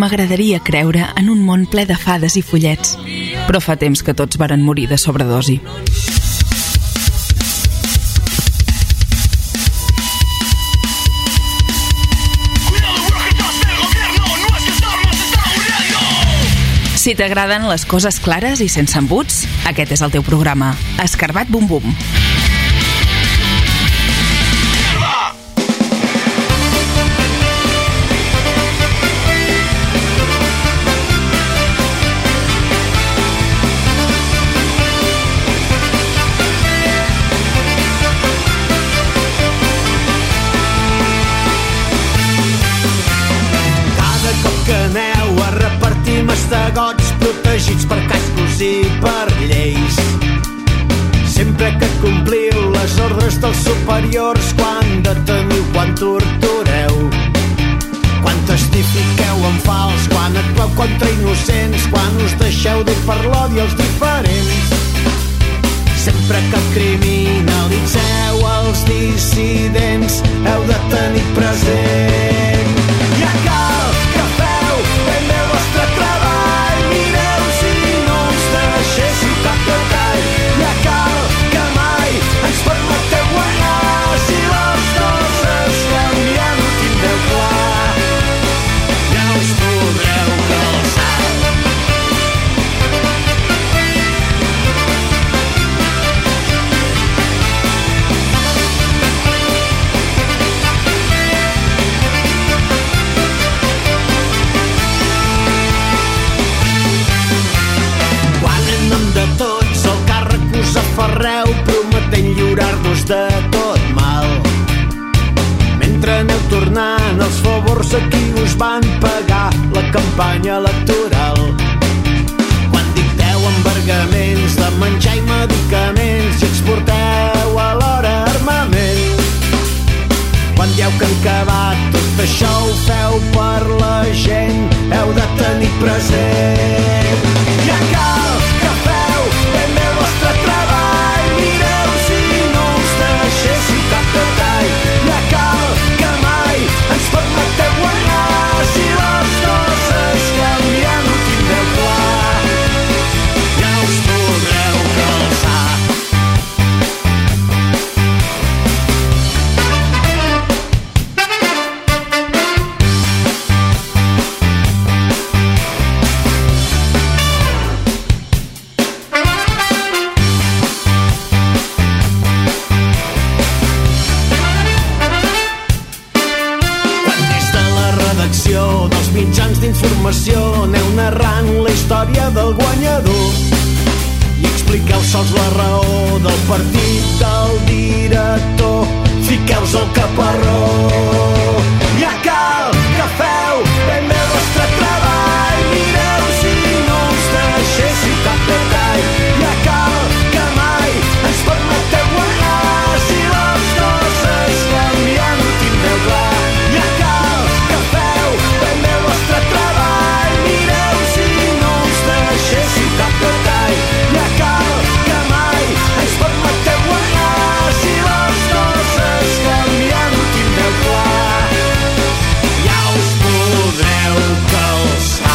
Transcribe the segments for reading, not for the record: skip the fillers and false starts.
m'agradaria creure en un món ple de fades i follets, però fa temps que tots varen morir de sobredosi. Si t'agraden les coses clares i sense embuts, aquest és el teu programa. Escarbat Bum Bum. Mastegots protegits per cascos i per lleis. Sempre que compliu les ordres dels superiors, quan deteniu, quan tortureu, quan testifiqueu en fals, quan actueu contra innocents, quan us deixeu dur per l'odi als diferents. Sempre que criminalitzeu els dissidents, heu de tenir present. Ja cal que feu ben bé el vostre treball. Mireu si no ens deixéssiu cap detall. Ja cal que mai ens permeteu guanyar. Si les coses canvien ho tindreu clar, ja no us podreu calçar. De tots el càrrec us aferreu, prometent lliurar-nos de tot mal. Mentre aneu tornant els favors a qui us van pagar la campanya electoral. Quan dicteu embargaments de menjar i medicaments i exporteu alhora armament. Quan dieu que han acabat tot això ho feu per la gent, heu de tenir present. Ja cal que feu ben bé el vostre treball. Mireu si no us deixéssiu cap detall. Ja cal que mai ens permeteu guanyar. Si les coses canvien ho tindreu clar, ja no us podreu calçar. Dels mitjans d'informació aneu narrant la història del guanyador i expliqueu sols la raó del partit del director. Fiqueu-vos al caparró. Ja cal que feu ben bé el vostre treball. Mireu si no us deixéssiu cap detall. Ja cal que mai ens permeteu guanyar. Si les coses canvien ho tindreu clar. Ja cal que feu ben bé el vostre treball. Mireu si no us deixéssiu cap detall. Ja cal que mai ens permeteu guanyar. Si les coses canvien ho tindreu clar, ja us podreu calçar.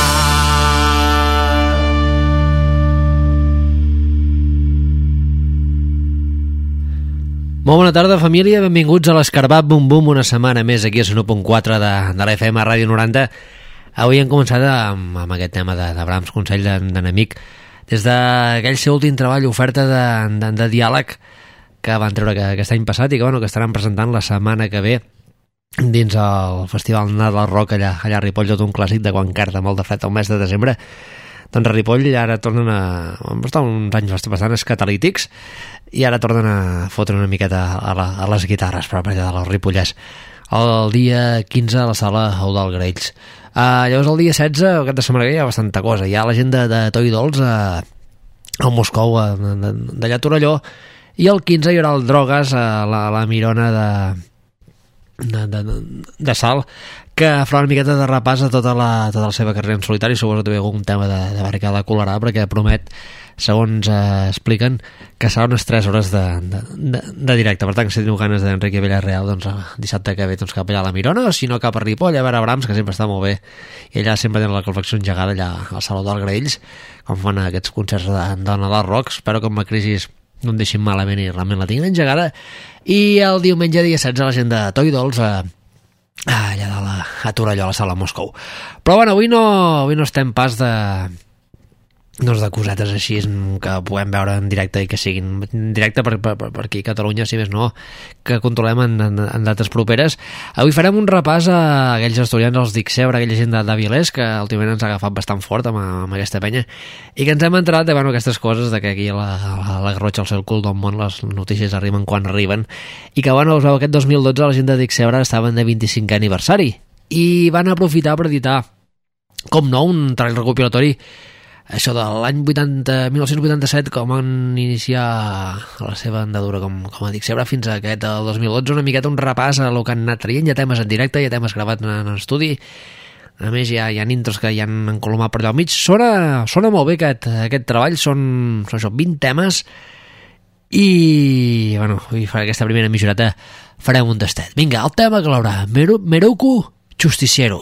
Molt bona tarda, família, benvinguts a l'Escarbat Bum Bum, una setmana més aquí a 1.4 de la FM a Ràdio 90. Avui hem començat amb aquest tema de Brahms, Consell d'enemic, des d'aquell seu últim treball, oferta de diàleg que van treure aquest any passat i que estaran presentant la setmana que ve dins el Festival Nadal Rock allà a Ripoll, tot un clàssic de quan carda molt de fred el mes de desembre. Doncs a Ripoll ara tornen han estat uns anys bastant catalítics i ara tornen a fotre una miqueta a les guitarres per allà de les Ripollès. El dia 15 a la sala Eudald Graells. Llavors el dia 16, aquest de setmana que hi ha bastanta cosa. Hi ha la gent de Toy Dolls al Moscou, d'allà a Torelló, i el 15 hi haurà el Drogues a la Mirona de Sal, que farà una miqueta de repàs a tota la seva carrera en solitari, suposo també algun tema de barricada colarà, perquè promet, segons expliquen, que serà unes 3 hores de directe. Per tant, si teniu ganes d'Enrique Villarreal, doncs dissabte que ve cap allà a la Mirona, o si no cap a Ripoll, a veure Brahms, que sempre està molt bé, i allà sempre tenen la calefacció engegada allà al Saló dels Graells, com fan aquests concerts de Nadal Rock. Espero que amb la crisi no em deixin malament i realment la tinguin engegada. I el diumenge dia 16 a la gent de Toy Dolls allà a Torelló, a la sala Moscou. Però bueno, avui no estem pas de cosetes així que puguem veure en directe i que siguin en directe per aquí a Catalunya, si més no, que controlem en dates properes. Avui farem un repàs a aquells asturians, els Dixebre, aquella gent d'Avilés, que últimament ens ha agafat bastant fort amb aquesta penya, i que ens hem enterat de aquestes coses, de que aquí a la Garrotxa, al seu cul del món, les notícies arriben quan arriben, i que us veu, aquest 2012 la gent de Dixebre estaven de 25è aniversari, i van aprofitar per editar, com no, un treball recopilatori, això de l'any 1987, com van iniciar la seva andadura com a Dixebre fins a aquest el 2012, una miqueta un repàs a el que han anat traient. Hi ha temes en directe, hi ha temes gravats en estudi, a més hi ha intros que hi han encolomat per allà al mig. Sona molt bé aquest treball, són això, 20 temes, i bueno, i farà aquesta primera mitjoreta farem un tastet. Vinga, el tema que l'haurà Meruku Justiciero.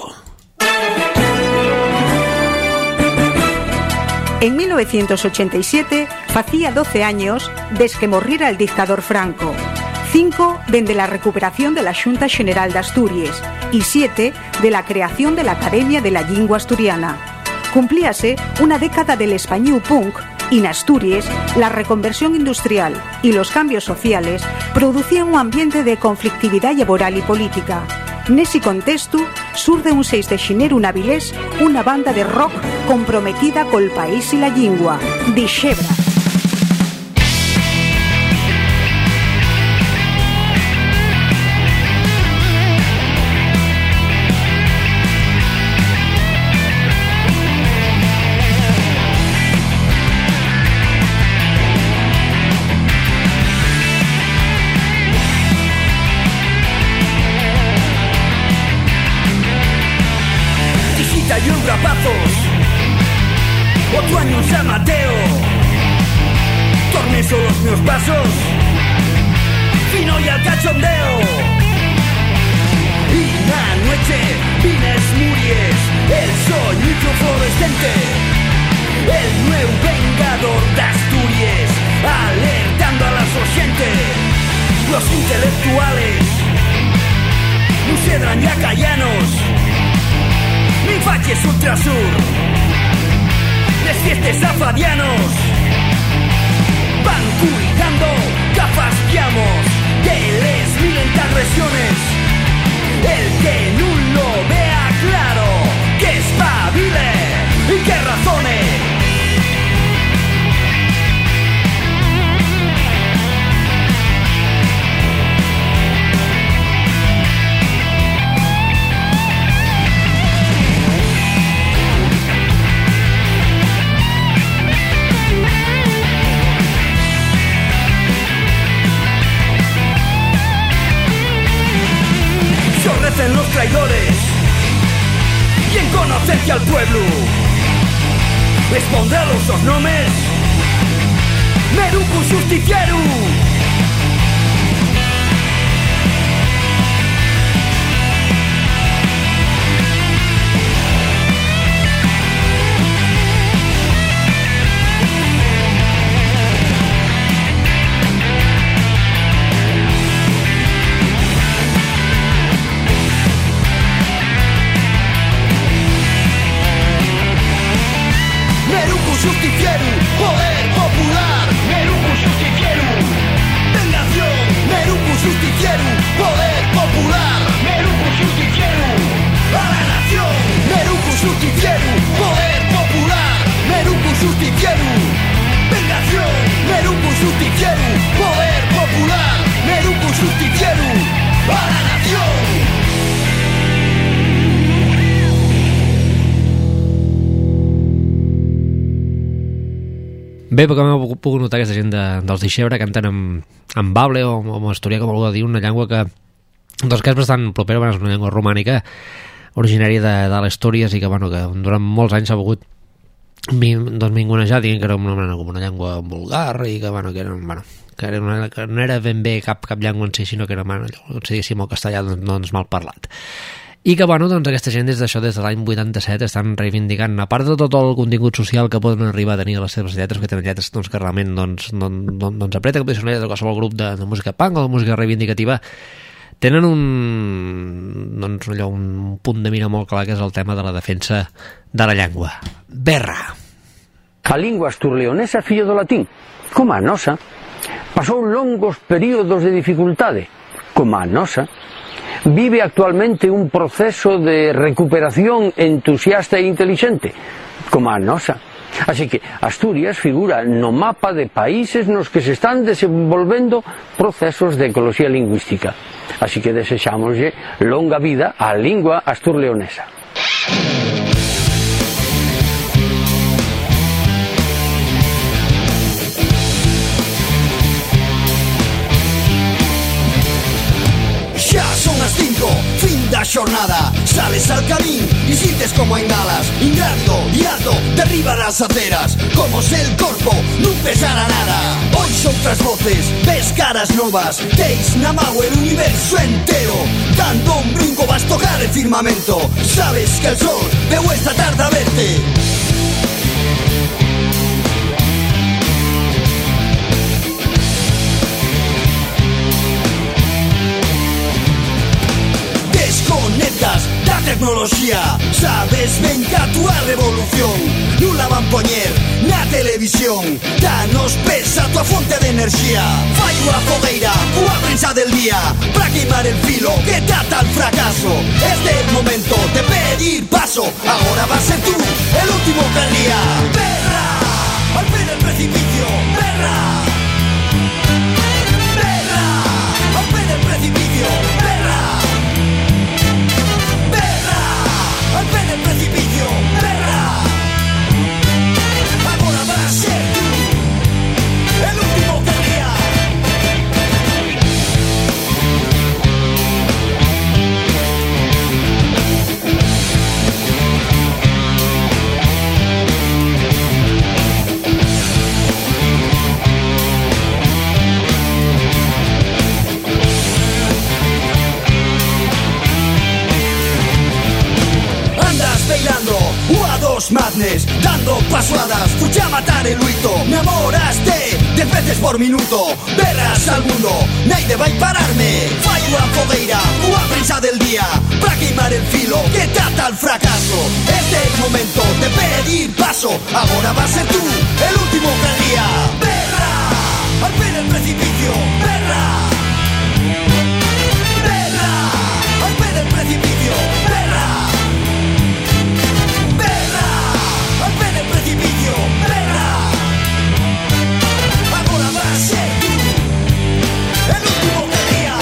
En 1987 facía 12 años desde que morriera el dictador Franco, 5 dende la recuperación de la Xunta General de Asturias y 7 de la creación de la Academia de la Lingua Asturiana. Cumplíase una década del español punk y en Asturias la reconversión industrial y los cambios sociales producían un ambiente de conflictividad laboral y política. Nese contexto, surde un 6 de xineru en Avilés una banda de rock comprometida col país y la lingua, Dixebre. Y un rapazos, otro año en San Mateo, torné solo los meus pasos, fino y al cachondeo. Y una noche, vines muries, el soñito fluorescente, el nuevo vengador de Asturias, alertando a la gente, los intelectuales, no sedran ya callanos. Mi faches ultrasur, les fiestes afadianos, van cuidando gafas piamos de les miles agresiones. El que no lo vea claro, que espabile y que razone. En los traidores y en conocencia al pueblo respondré a los sosnomes Meruku Justiciero. Justiciero, poder popular, Meruku Justiciero, vengación, Meruku Justiciero, poder popular, Meruku Justiciero, a la nación, Meruku Justiciero, poder popular, Meruku Justiciero, vengación, Meruku Justiciero, poder popular, Meruku Justiciero, a la nación. Bé, perquè m'he pogut notar aquesta gent dels Dixebre cantant en bable o en asturià, com algú ha de dir, una llengua que en tot cas bastant propera, és una llengua romànica originari de l'Astúries i que, bueno, que durant molts anys s'ha volgut mingonejar, dient que era una llengua vulgar i que, bueno, que no era ben bé cap llengua en si, sinó que era, diguéssim, el castellà doncs mal parlat. I que, bueno, doncs aquesta gent des de l'any 87 estan reivindicant, a part de tot el contingut social que poden arribar a tenir a les seves lletres, que tenen lletres doncs, que realment apreta, que poden ser de qualsevol grup de música punk o de música reivindicativa, tenen un punt de mira molt clar, que és el tema de la defensa de la llengua. Berra. A lingua asturleonesa fillo do latín, como a nosa, pasou longos períodos de dificultade, como a nosa, vive actualmente un proceso de recuperación entusiasta e inteligente, como a nosa. Así que Asturias figura no mapa de países nos que se están desenvolvendo procesos de ecoloxía lingüística. Así que desexámoslle longa vida á lingua asturleonesa. Xa son as 5, fin da xornada. Sales al camín y sientes como engalas. Ingrávido y alto, derriba las aceras. Como se el corpo non pesara nada. Hoy son otras voces, ves caras novas. Teis na mau el universo entero. Dando un brinco vas tocar el firmamento. Sabes que el sol veu esta tarde a verte. Desconectas da tecnoloxía. Sabes ben que a túa revolución non la van poñer na televisión. Danos pesa a túa fonte de enerxía. Fai unha fogueira coa prensa del día para queimar el filo que trata el fracaso. Este é el momento de pedir paso. Ahora va a ser tú el último que ría. Berra, al pie del precipicio. Berra, berra, al pie del precipicio. Berra, al pie del precipicio, berra. Ahora va a ser tú el último que ría. Bailando, U2 Madness, dando pasoadas, fucha a matar el luito. Me amoraste 10 veces por minuto. Berras al mundo, naide vai pararme. Fai unha fogueira, unha prensa del día para queimar el filo que trata el fracaso. Este es el momento de pedir paso. Ahora va a ser tú el último que ría. Berra, al pie del precipicio. Berra, berra, al pie del precipicio. Berra, al pie del precipicio, berra. Ahora va a ser tú el último que ría.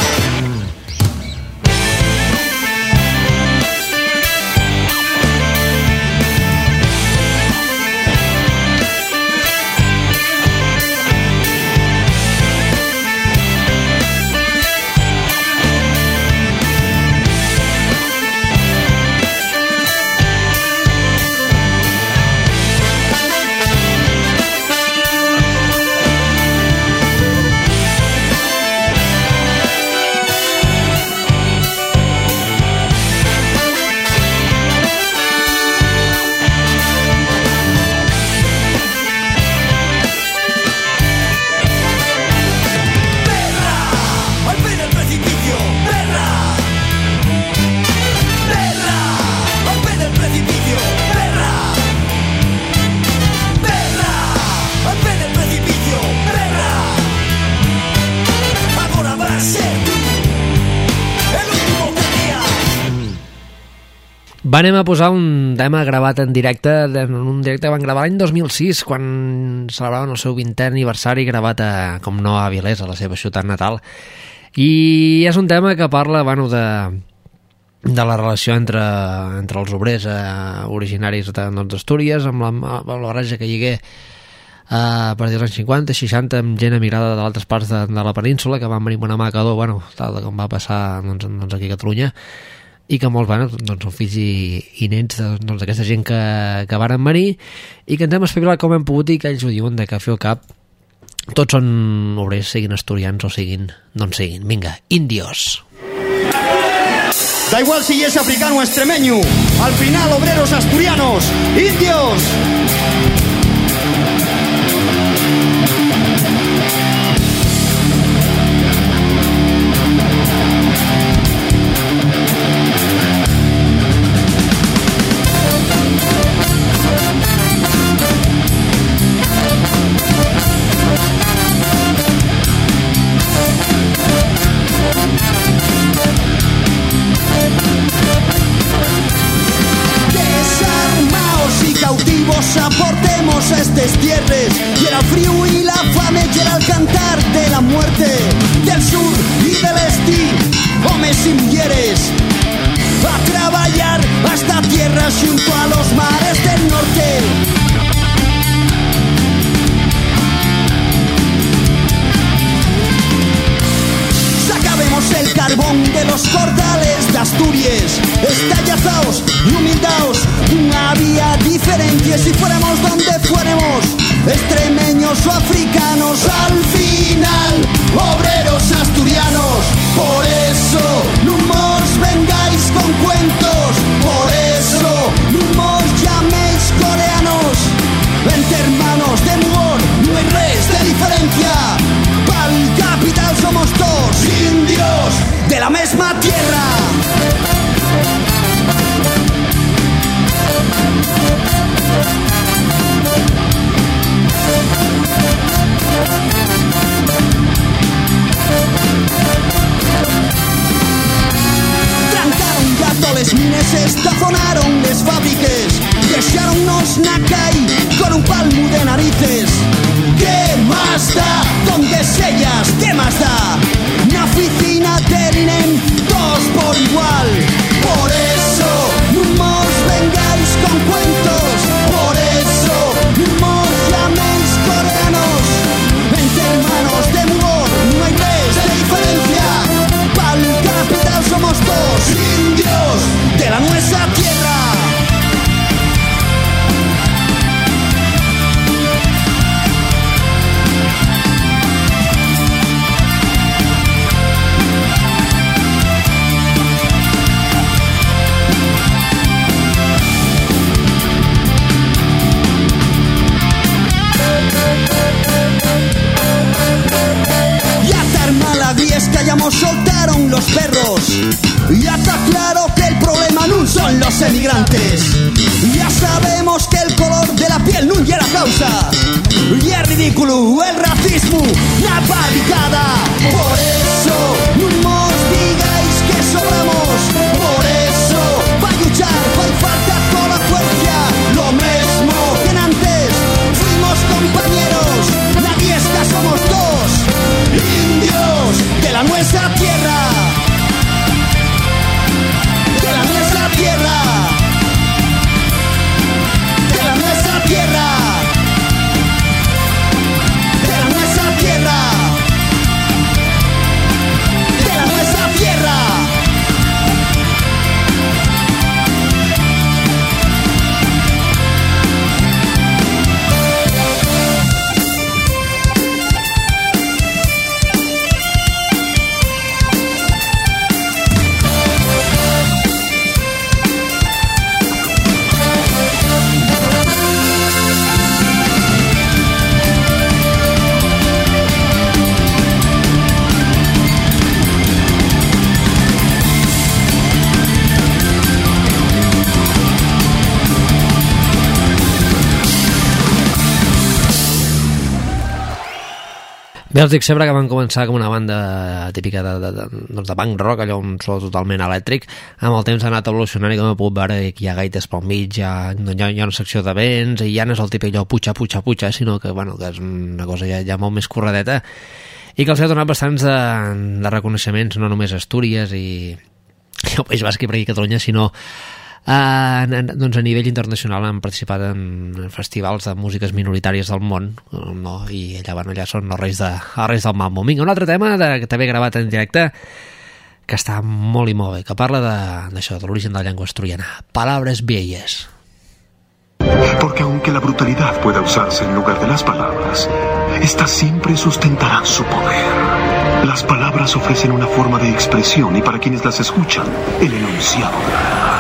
Anem a posar un tema gravat en directe, un directe que van gravar l'any 2006, quan celebraven el seu 20è aniversari, gravat com no a Avilés, a la seva ciutat natal. I és un tema que parla, bueno, de la relació entre els obrers originaris d'Astúries, amb la barreja que hi hagué a partir dels anys 50, 60, amb gent emigrada d'altres parts de la península, que van venir amb una mà a Cadó, bueno, tal com va passar doncs aquí a Catalunya. i que molts doncs, són fills i nens d'aquesta gent que varen morir, i que ens hem espavilat com hem pogut, i que ells ho diuen de cafè o cap, tots són obrers, siguin asturians o siguin d'on siguin. Vinga, indios. Da igual si es africano o extremeño, al final obreros asturianos, indios. Aportemos estes tierres, y era el frío y la fame, y era el cantar de la muerte, del sur y del este, hombres y mujeres, a trabajar hasta tierras junto a los mares del norte. Sacabemos el carbón de los cordales de Asturias, estallazaos y humildaos, no había diferencia si fuéramos donde fuéramos, extremeños o africanos, al final obreros asturianos. Por eso no mos vengáis con cuentos, por eso no mos llaméis coreanos, entre hermanos de mugor no hay res de diferencia, pa'l capital somos todos indios de la misma tierra. Trancaron gato les mines, estazonaron les fábriques, deixaronnos na calle con un palmo de narices. ¿Qué más da? ¿Dónde sellas? ¿Qué más da? Na oficina terinen todos por igual. Por eso no mos vengáis con cuentos, por eso no mos llaméis coreanos, entre hermanos de mugor no hay res de diferencia, pa'l capital somos todos indios de la nuestra tierra. Que ya nos soltaron los perros, ya está claro que el problema no son los emigrantes, ya sabemos que el color de la piel no es la causa, y es ridículo el racismo, la barricada. Por eso no nos digáis que sobramos, por eso va a luchar, va a falta toda la fuerza, lo mismo que antes, fuimos compañeros, nadie está, somos dos indios de la nuestra tierra, de la nuestra tierra, de la nuestra tierra, de la nuestra tierra, de la nuestra tierra. Bé, els dic sempre que van començar com una banda típica de punk rock, allò un so totalment elèctric. Amb el temps ha anat evolucionant i com he pogut veure hi ha gaites pel mig, hi ha una secció de vents i ja no és el típic allò puja, sinó que, bueno, que és una cosa ja molt més corredeta i que els ha donat bastants de reconeixements, no només a Astúries i al País Basc i per aquí a Catalunya, sinó doncs a nivell internacional han participat en festivals de músiques minoritàries del món, no? I allà són els reis del mambo. Vinga, un altre tema que també he gravat en directe, que està molt i molt bé, que parla d'això, de l'origen de la llengua asturiana. Palabras viejas. Porque aunque la brutalidad pueda usarse en lugar de las palabras, estas siempre sustentarán su poder. Las palabras ofrecen una forma de expresión y para quienes las escuchan, el enunciado de la verdad.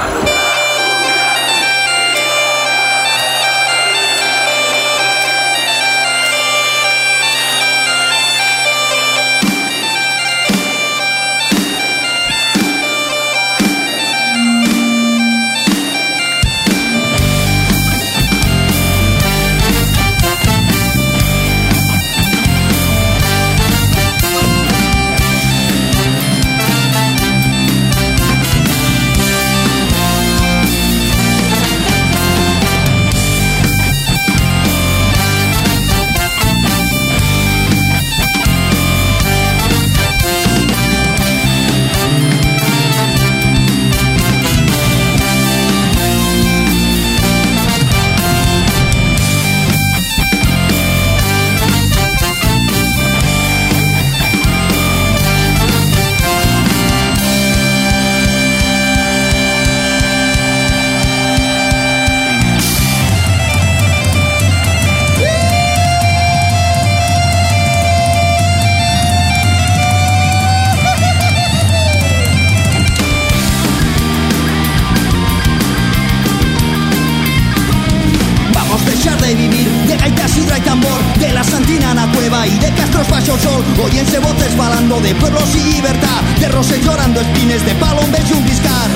Óyense voces falando de pueblos y libertad, de roses llorando espines de palo en vez de un discar.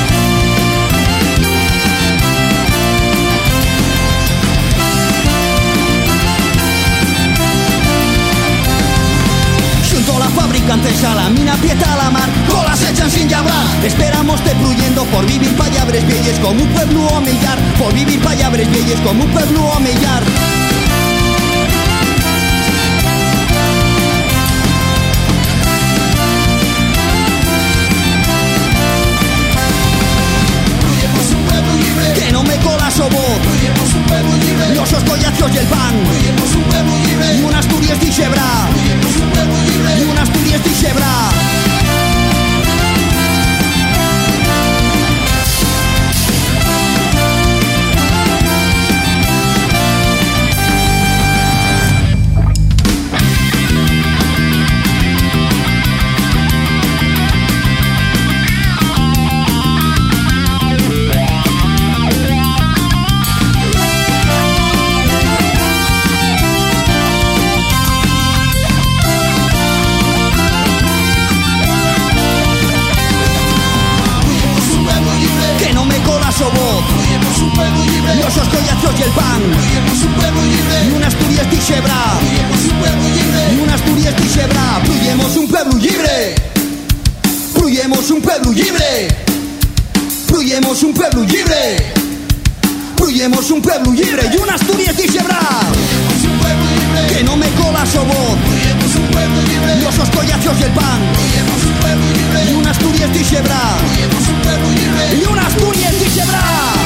Junto a la fábrica antes a la mina prieta a la mar, colas echan sin llabrar. Esperamos te fluyendo por vivir payabres vielles como un pueblo a millar, por vivir payabres vielles como un pueblo a millar. Que no me cola su voz, los collazos y el pan, y un Asturias dixebra, y un Asturias dixebra. Los collazos y el pan, y un Asturias dixebra, y un Asturias dixebra. Pluyemos un pueblo libre, pluyemos un pueblo libre, pluyemos un pueblo libre, pluyemos un pueblo libre, y un Asturias dixebra. Que no me cola su voz, los collazos y el pan, y un Asturias dixebra, y un Asturias dixebra.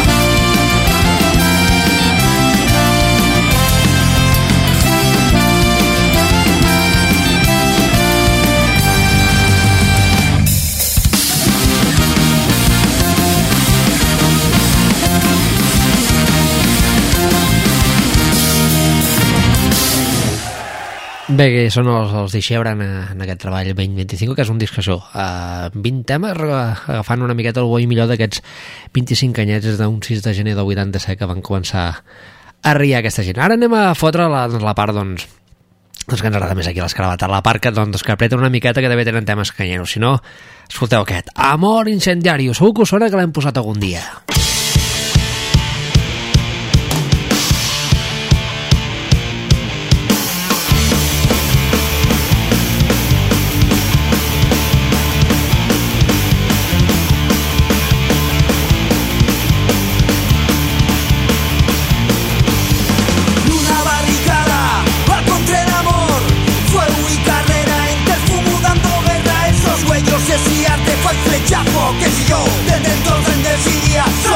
Bé, que són els d'Ixebra en aquest treball 2025, que és un disc això, 20 temes, agafant una miqueta el bo i millor d'aquests 25 anyets d'un 6 de gener del 87 que van començar a riar aquesta gent. Ara anem a fotre la part, doncs que ens agrada més aquí a l'Escarabat, la part que apreta una miqueta, que també tenen temes canyeros. Si no, escolteu aquest, Amor Incendiario, segur que us sona, que l'hem posat algun dia. Que si yo, desde el orden de Siria,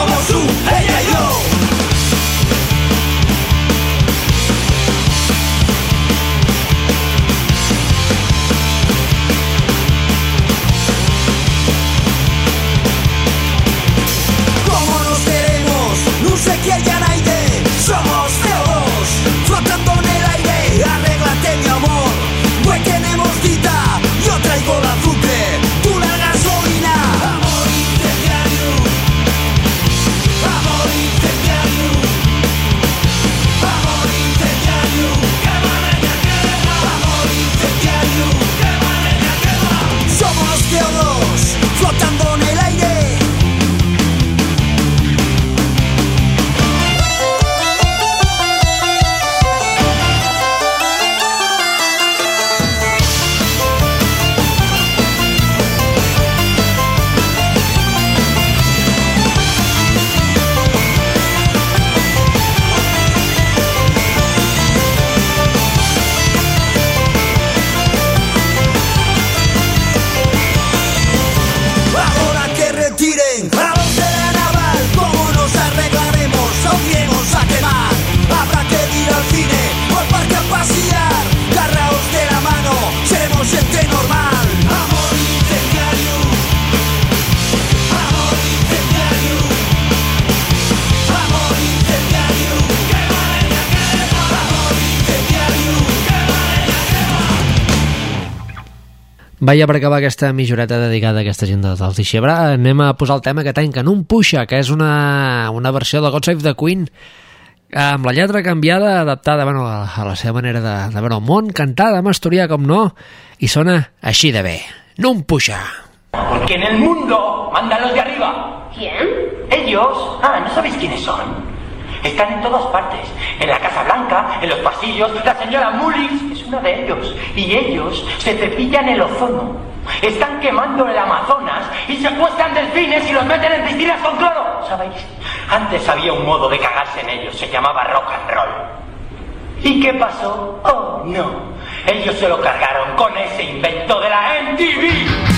Vaja, per acabar aquesta mitjoreta dedicada a aquesta gent dels Dixebra, anem a posar el tema que tanca en un Puxa, que és una versió de God Save the Queen, amb la lletra canviada, adaptada a la seva manera de veure el món, cantada en asturià, com no, i sona així de bé. Nun Puxa. Porque en el mundo mandan los de arriba. ¿Quién? Ellos. ¿No sabéis quiénes son? Están en todas partes. En la Casa Blanca, en los pasillos. La señora Mullins es una de ellos. Y ellos se cepillan el ozono. Están quemando el Amazonas y secuestran delfines y los meten en piscinas con cloro. ¿Sabéis? Antes había un modo de cagarse en ellos. Se llamaba rock and roll. ¿Y qué pasó? Oh, no. Ellos se lo cargaron con ese invento de la MTV.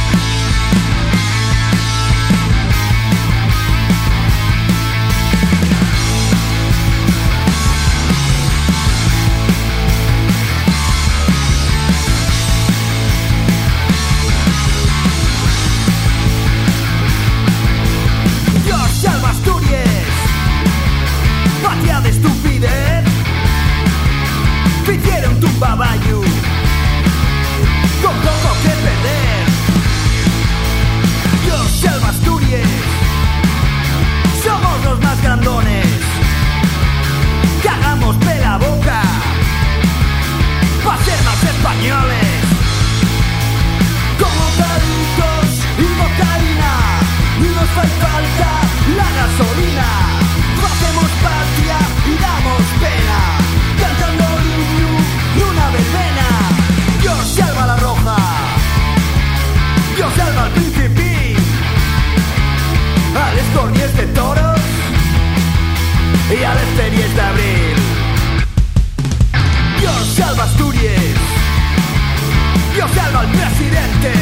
Estupidez, hicieron tumbabayu con poco que perder. Yo salvo Asturias, somos los más grandones, cagamos de la boca para ser más españoles. Como caritos y cocaína, y nos falta la gasolina. Hacemos patria y damos pena, cantando y una verbena. Yo salva la roja, yo salva al Principín, a les Cornies de toros y a les ferias de abril. Yo salva Asturias, yo salva al presidente.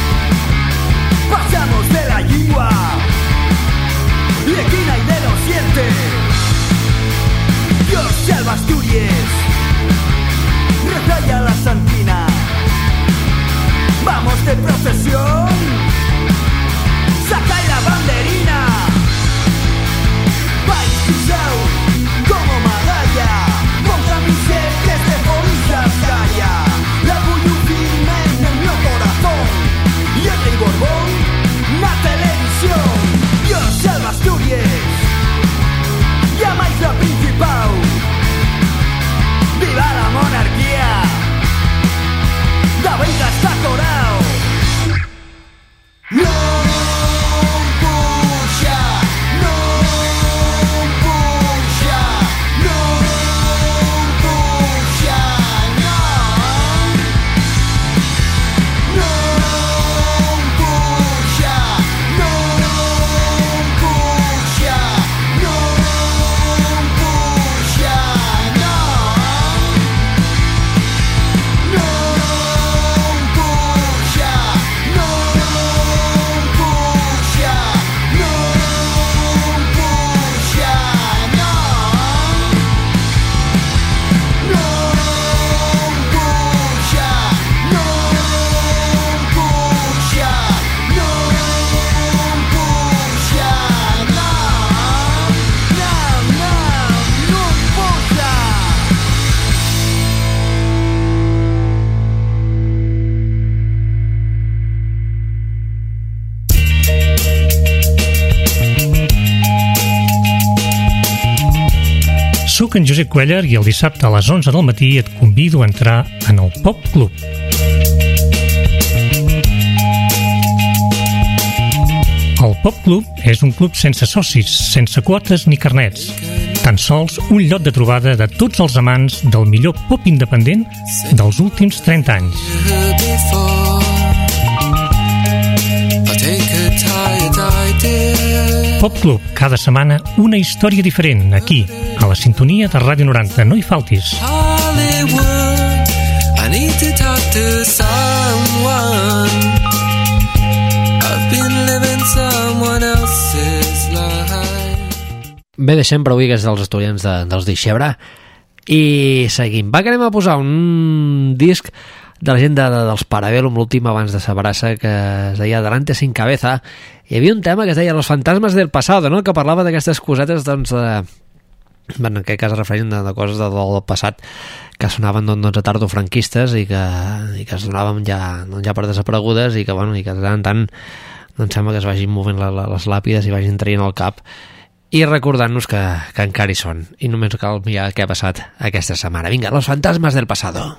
Pasamos de la lengua y aquí nadie lo siente. Yo salvo Asturias, retalla la santina. Vamos de procesión, sacáis la banderina. Vais pisado como Magalla, contra mis jefes de polillas calla. La orgullo firme en mi corazón y el rey Borbón, la televisión. Yo salvo Asturias, llamáis la Principal. ¡Viva la monarquía! ¡La venga está corao! ¡No puxa! ¡No puxa! ¡No puxa! ¡No! ¡No puxa! ¡No puxa! ¡No puxa! ¡No! Soc en Josep Cuéllar i el dissabte a les 11 del matí et convido a entrar en el Pop Club. El Pop Club és un club sense socis, sense quotes ni carnets. Tan sols un lloc de trobada de tots els amants del millor pop independent dels últims 30 anys. Pop Club, cada setmana una història diferent, aquí, a la sintonia de Ràdio 90. No hi faltis. Bé, deixem per avui que és dels estudiants dels Dixebra i seguim. Va, que anem a posar un disc de la gent dels Parabellum, l'últim abans de Sabrassa, que es deia Adelante sin cabeza. Hi havia un tema que es deia Los fantasmas del pasado, no?, que parlava d'aquestes cosetes, doncs, en aquest cas referent de coses del passat que sonaven doncs, a tardofranquistes i que sonaven ja per desaparegudes i que, bueno, i que de tant en tant doncs sembla que es vagin movent les làpides i vagin traient al cap i recordant-nos que encara hi són i només cal mirar què ha passat aquesta setmana. Vinga, Los fantasmas del pasado.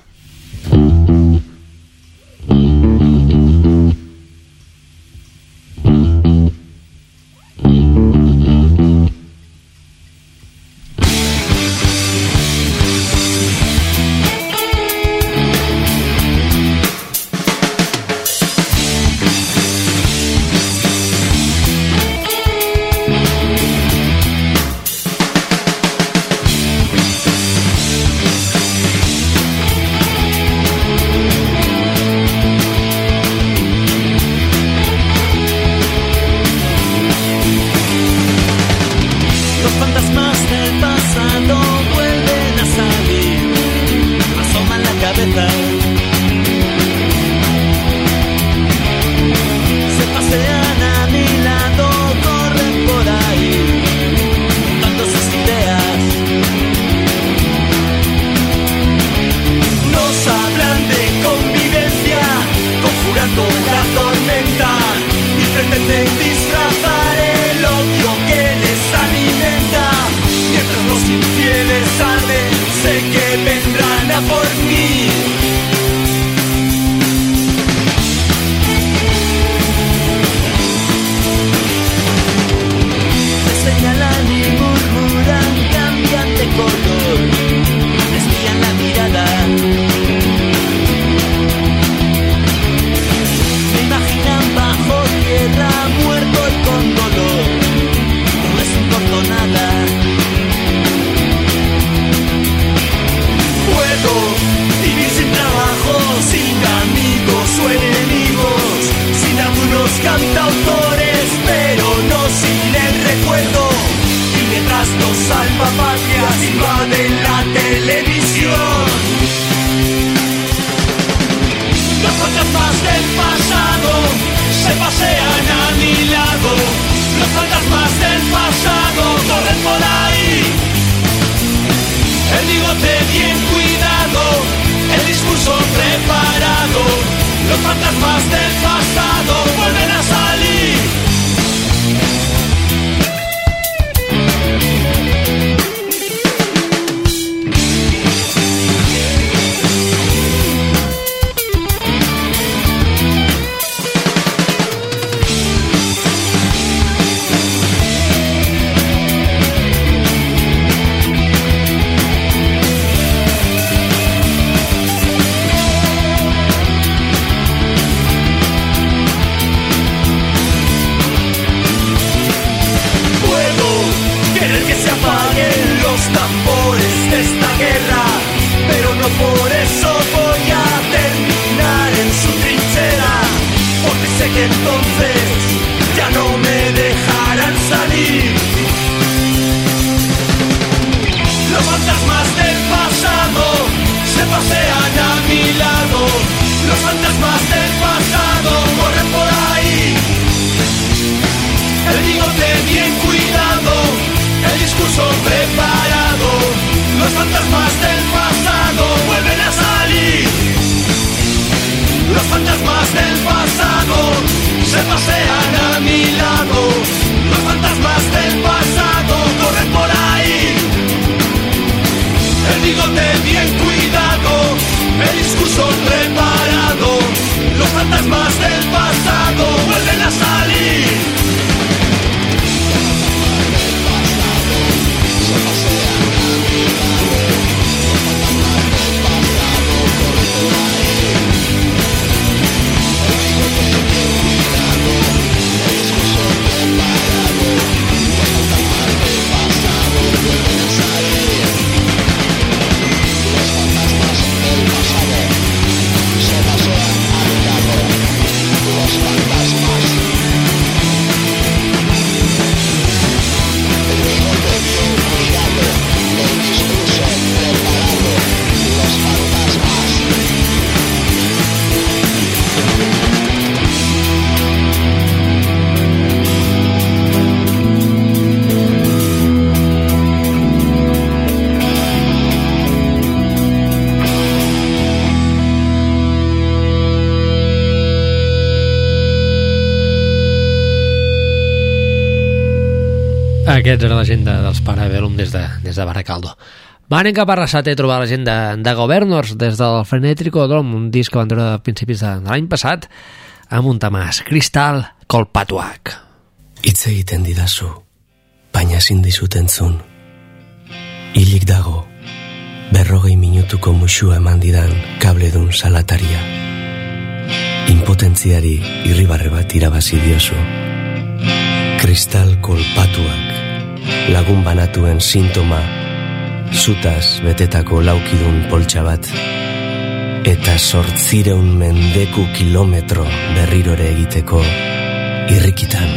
Aquests era la gent dels Parabellum des de Baracaldo. Va, anem cap a Arrasate a trobar la gent de Governors des del Frenetricodrome, un disc que van treure a principis de l'any passat amb un temàs, Kristal Kolpatuak. Hitz egiten didazu, baina ezin dizut entzun. Hilik dago, 40 minutuko musua eman didan kabledun salataria. Impotentziari irribarre bat irabazi diozu. Kristal kolpatuak, lagun banatuen sintoma, zutaz betetako laukidun poltsa bat, eta 800 mendeku kilometro berrirore egiteko irrikitan.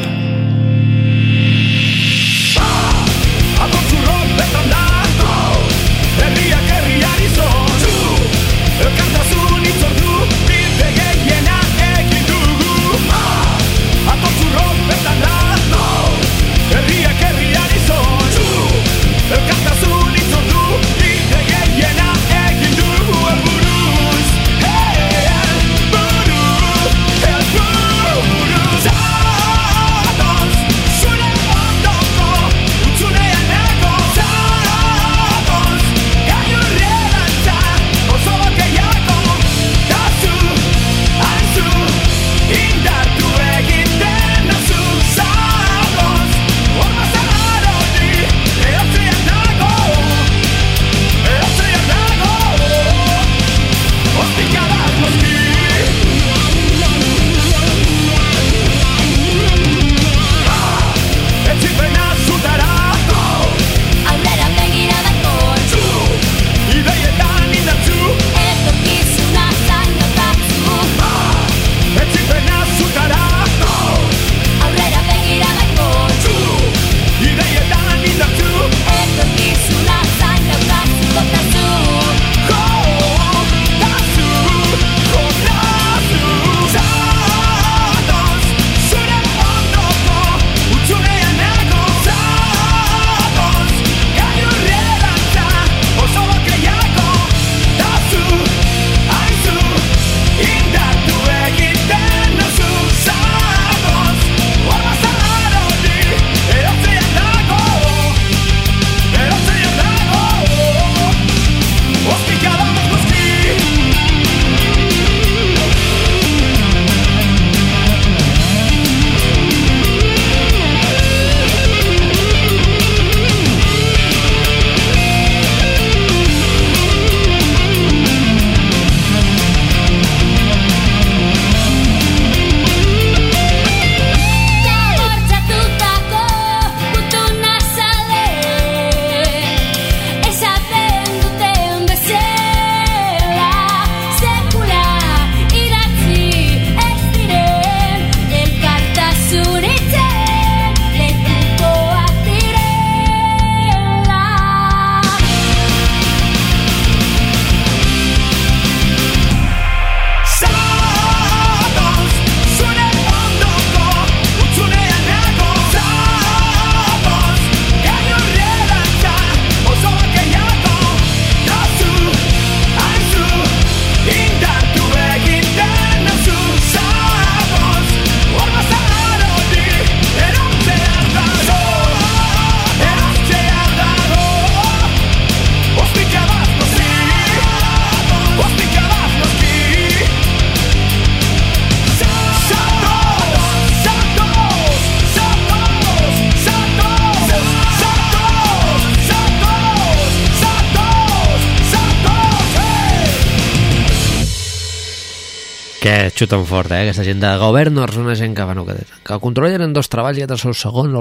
Que xuten fort, aquesta gent de Governors, una gent que, bueno, que controlen en 2 treballs i el seu segon,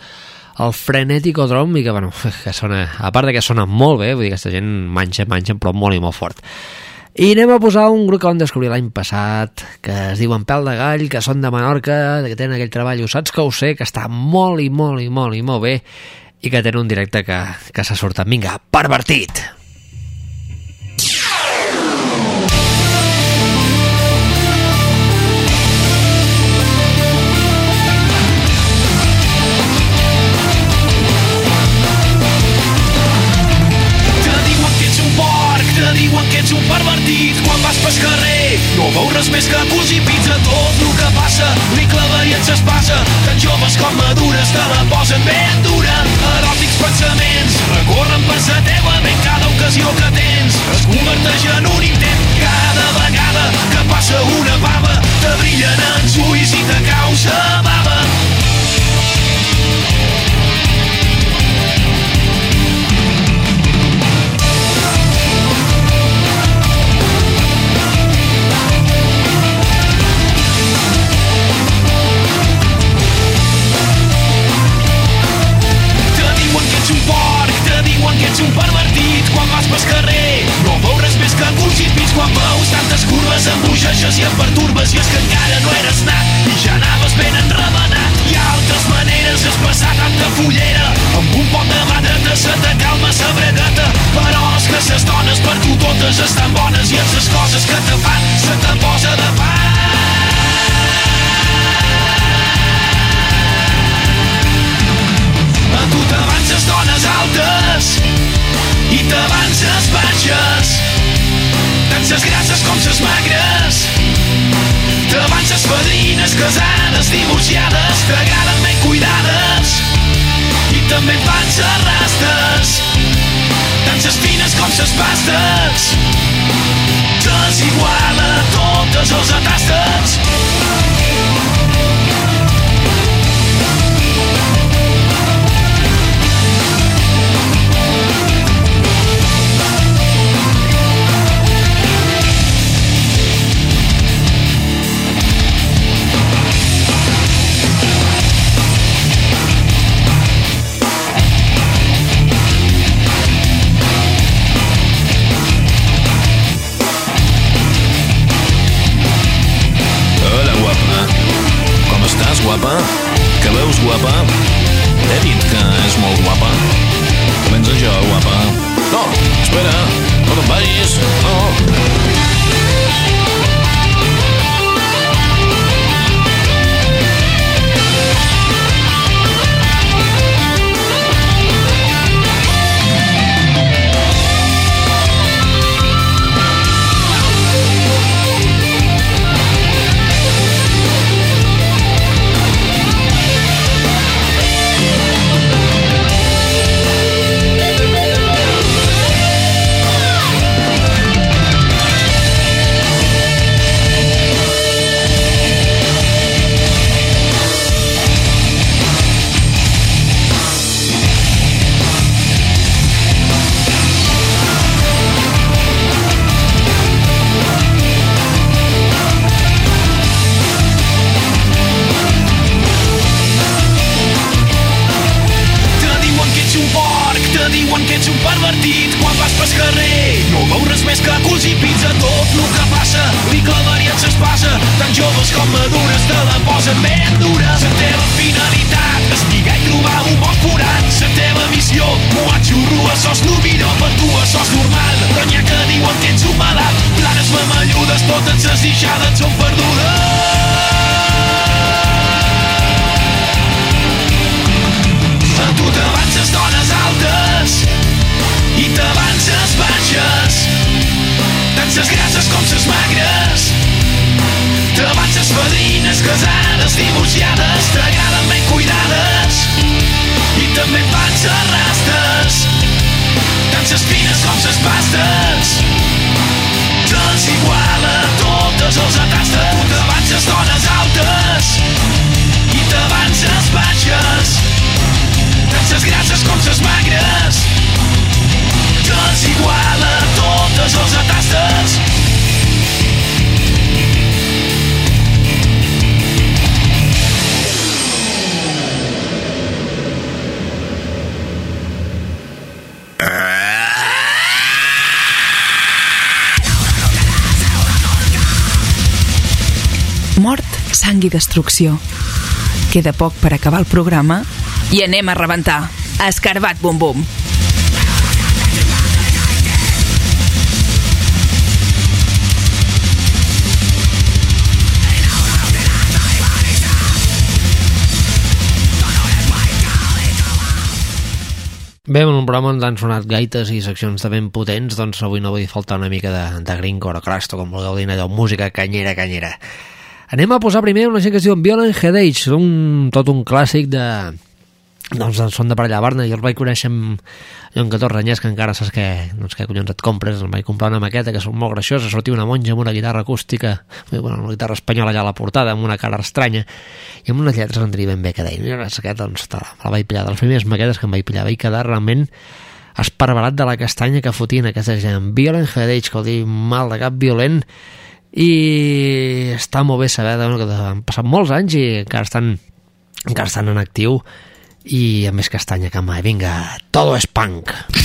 el Freneticodrome, i que, bueno, que sona, a part de que sona molt bé, vull dir, aquesta gent manxa, però molt i molt fort. I anem a posar un grup que vam descobrir l'any passat, que es diuen Pèl de Gall, que són de Menorca, que tenen aquell treball, ho saps que ho sé, que està molt bé, i que tenen un directe que s'ha sortit. Vinga, Pervertit! Diuen que ets un pervertit quan vas pel carrer. No veus res més que cus i pizza. Tot el que passa li clavarien s'espassa. Tan joves com madures te la posen ben dura. pensaments recorren per sa teua ment cada ocasió que tens. Es converteix en un intent cada vegada que passa una bava. Te brillen els ulls i te cau sa bava. Que ets un pervertit quan vas pel carrer. No veus res més que culs i pits quan veus tantes curves amb bogeges i em perturbes. I és que encara no eres nat i ja anaves ben enravenat. Hi ha altres maneres és passar tanta fullera. Amb un poc de mà dreta se te calma sa bragueta. Però és que ses dones per tu totes estan bones i en ses coses que te fan se te posa de part. A tu t'avances dones altes i t'avances baixes, tant ses grasses com ses magres. T'avances fadrines, casades, divorciades, t'agraden ben cuidades i també et van ses rastes, tant ses fines com ses pastes. T'es igual a totes els atastes. Guapa? Que veus, guapa? T'he dit que és molt guapa. Comença jo, guapa. No, espera, no te'n vagis, no. Mort, sang i destrucció. Queda poc per acabar el programa i anem a rebentar. Escarbat Bum Bum. Bé, en un programa on han sonat gaites i seccions de ben potents, doncs avui no vull faltar una mica de grindcore o crasto, com vulgueu dir, allò, música canyera. Anem a posar primer una gent que es diu Violent Headache, tot un clàssic doncs són de per allà a Barna. Jo els vaig conèixer amb en 14 anyers, que encara saps què collons et compres. Em vaig comprar una maqueta que són molt gracioses, sortia una monja amb una guitarra acústica, una guitarra espanyola allà a la portada, amb una cara estranya, i amb unes lletres en diria ben bé que deien. I aquesta, doncs, me la vaig pillar, de les primeres maquetes que em vaig pillar. Vaig quedar realment esparverat de la castanya que fotien aquesta gent. Violent Headache, que vol dir mal de cap violent, i està molt bé saber que han passat molts anys i encara estan en actiu, i a més castanya que mai. Vinga, todo es punk.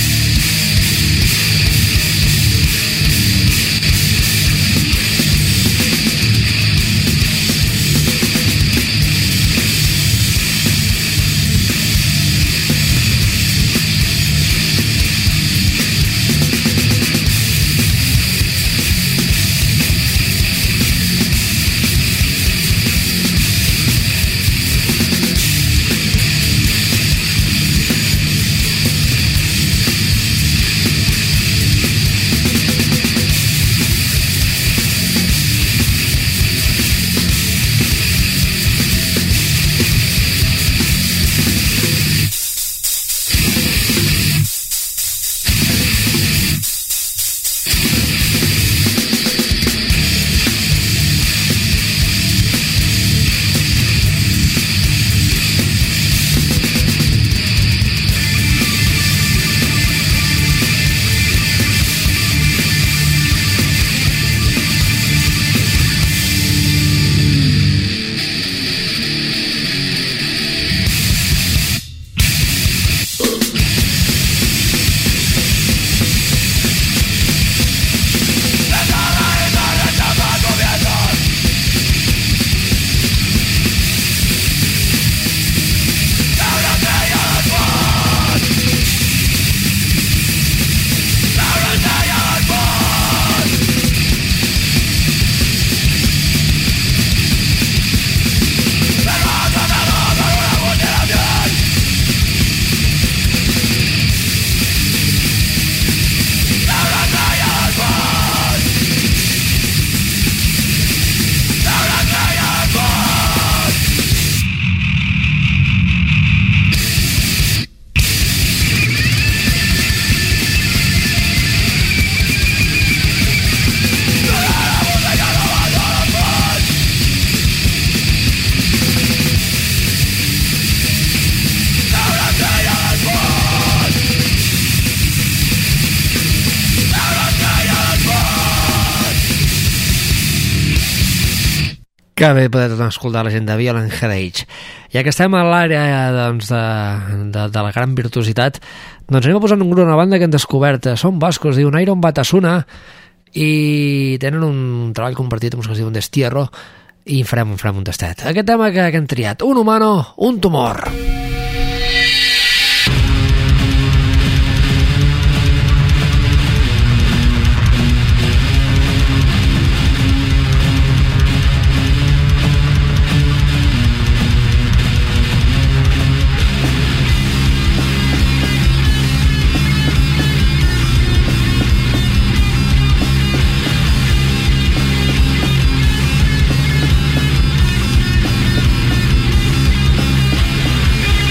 Que bé poder escoltar la gent de Violent Headache. Ja que estem a l'àrea doncs, de la gran virtuositat, doncs anem a posar un grup, una banda que hem descobert. Són bascos, diuen Iron Batasuna, i tenen un treball compartit amb uns que es diuen Destierro, i farem un tastet. Aquest tema que hem triat, Un humano, un tumor. We'll be right back.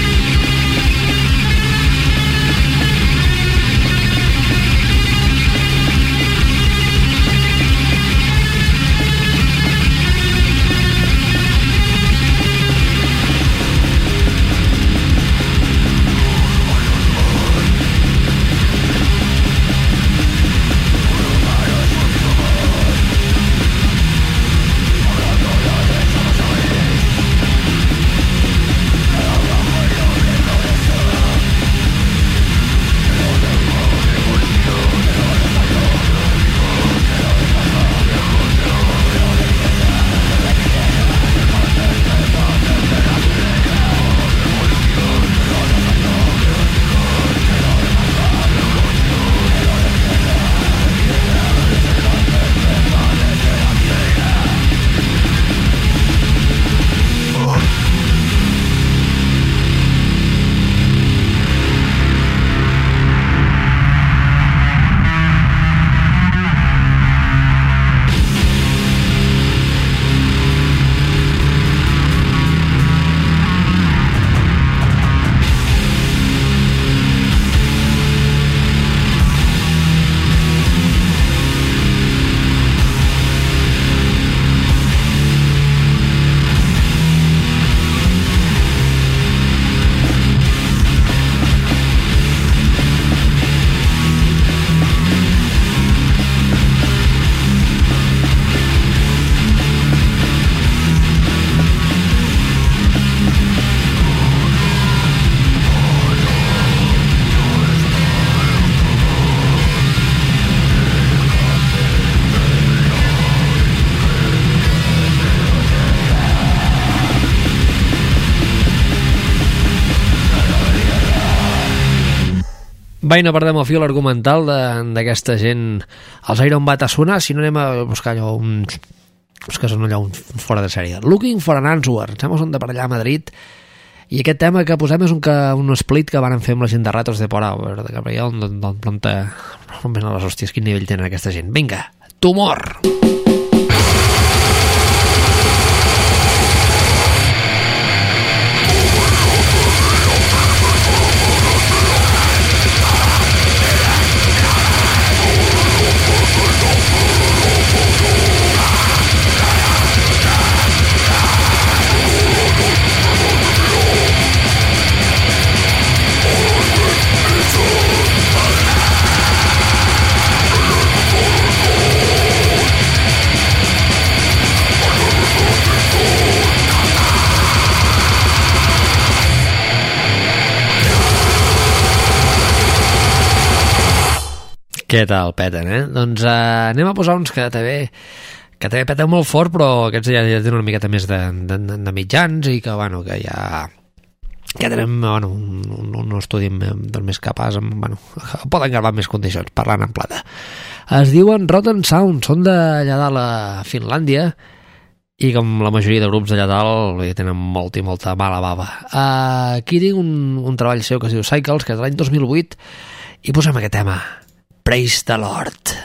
Va, i no perdem el fil argumental d'aquesta gent. Els Iron Bat a sonar, si no anem a buscar allò uns... És que són allò uns fora de sèrie. Looking for an Answer. Em sembla que són de per allà a Madrid. I aquest tema que posem és un split que van fer amb la gent de Ratos de Porau, de Gabriel, on venen les hòsties, quin nivell tenen aquesta gent. Vinga, Tumor! Què tal, peten, Doncs anem a posar uns que també peten molt fort, però aquests ja tenen una miqueta més de mitjans i que, bueno, que ja tenen, bueno, un estudi del més capaç, bueno, poden gravar en més condicions, parlant en plata. Es diuen Rotten Sound, són d'allà dalt a Finlàndia i com la majoria de grups d'allà dalt tenen molta i molta mala bava. Aquí tinc un treball seu que es diu Cycles, que és de l'any 2008, i posem aquest tema, Praise the Lord.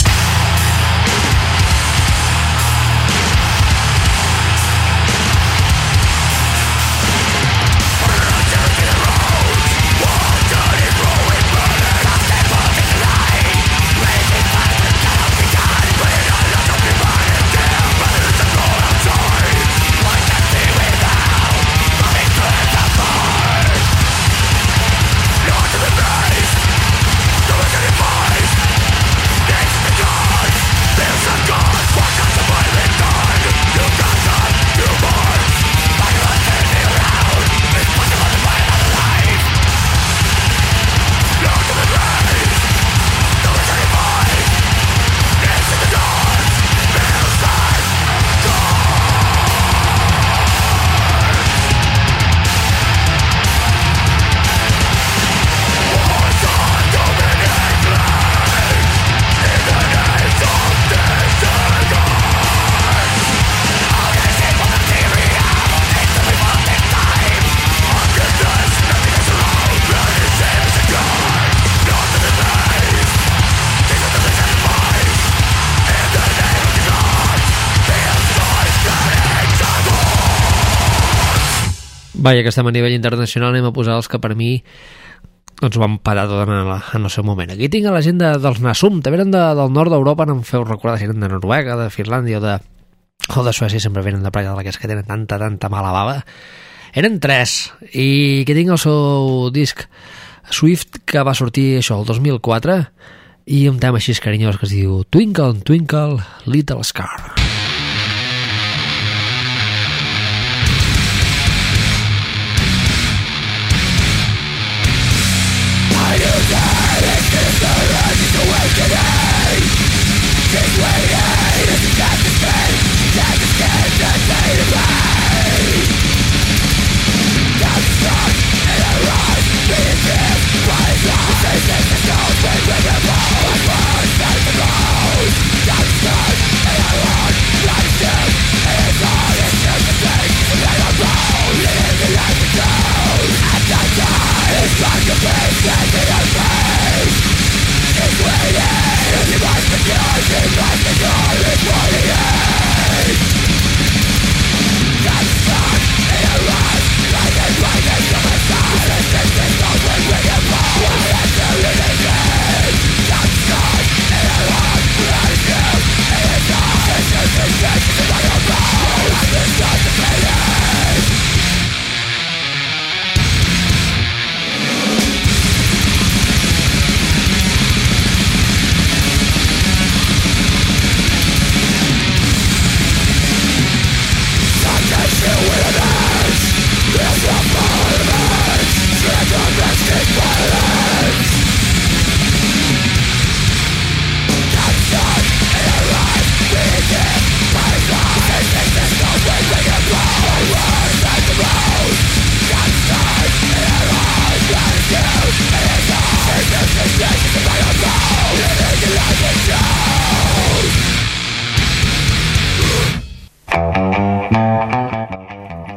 Vaja, que estem a nivell internacional, anem a posar els que per mi doncs van parar tot en el seu moment. Aquí tinc a la gent dels Nasum, també eren del nord d'Europa, no em feu recordar si eren de Noruega, de Finlàndia o de Suècia, sempre venen de playa d'aquests que tenen tanta mala bava. Eren 3, i que tinc el seu disc Swift, que va sortir això el 2004, i un tema així carinyós que es diu Twinkle, Twinkle, Little Star.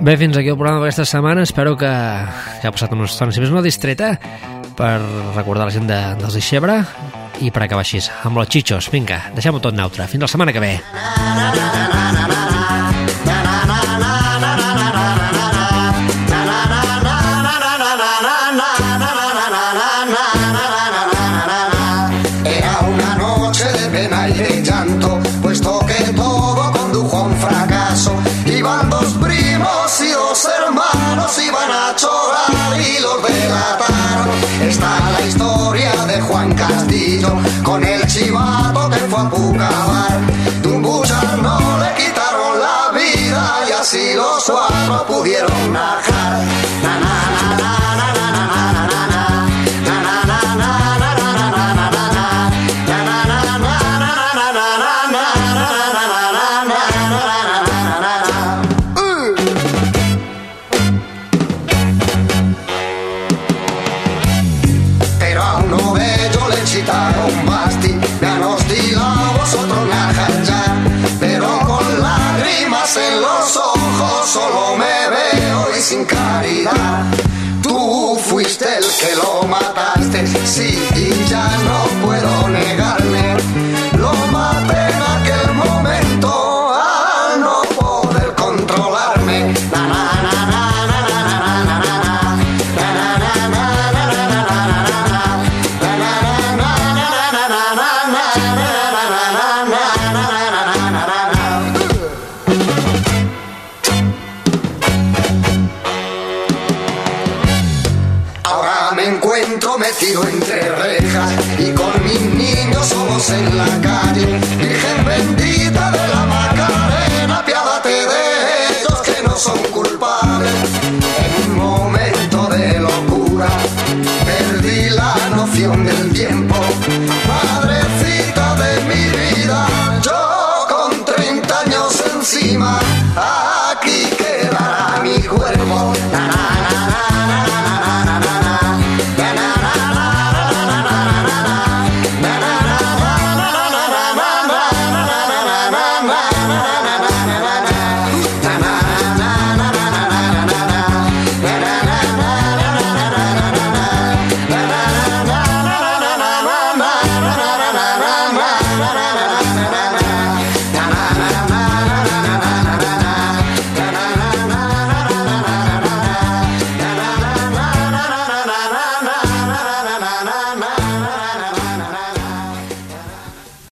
Bé, fins aquí el programa d'aquesta setmana. Espero que ha passat una estona, si més no distreta, per recordar la gent dels Ixebre i per acabar així amb los Chichos. Vinga, deixem-ho tot neutre. Fins la setmana que ve. Era una noche de pena y de llanto, puesto que todo condujo a un fracaso. Iban dos primos y dos hermanos, iban a chorar y los delataron. Está la historia de Juan Castillo con el chivato que fue a Pucabar. De un buchano le quitaron la vida y así los cuatro pudieron najar. Na, na, na, na, na, na, na, na, na, na. Pero a uno de ellos le chitaron basti, me han hostilado vosotros me ajallar, pero con lágrimas en los ojos solo me veo y sin caridad. Tú fuiste el que lo mataste, sí, y ya no puedo negarme. Lo maté en aquel momento al no poder controlarme. Na, na, na, na, na, na, na, na, na, na. Na, na, na, na, na, na, na, na, na, na. Na, na, na, na, na, na, na, na, ahora me encuentro metido entre rejas y con mis niños solos en la calle. Virgen bendita de la Macarena, apiádate de ellos que no son culpables. En un momento de locura perdí la noción del tiempo.